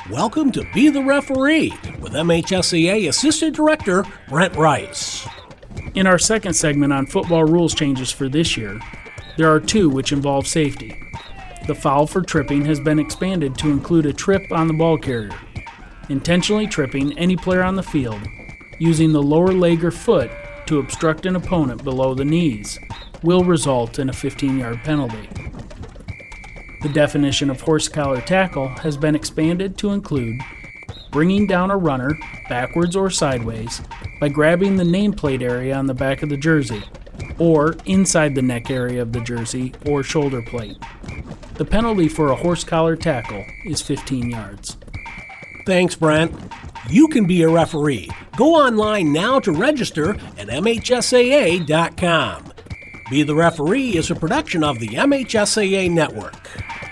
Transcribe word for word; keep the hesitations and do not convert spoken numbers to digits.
Welcome to Be the Referee with M H S A A Assistant Director Brent Rice. In our second segment on football rules changes for this year, there are two which involve safety. The foul for tripping has been expanded to include a trip on the ball carrier. Intentionally tripping any player on the field using the lower leg or foot to obstruct an opponent below the knees will result in a fifteen-yard penalty. The definition of horse collar tackle has been expanded to include bringing down a runner backwards or sideways by grabbing the nameplate area on the back of the jersey or inside the neck area of the jersey or shoulder plate. The penalty for a horse collar tackle is fifteen yards. Thanks, Brent. You can be a referee. Go online now to register at M H S A A dot com. Be the Referee is a production of the M H S A A Network.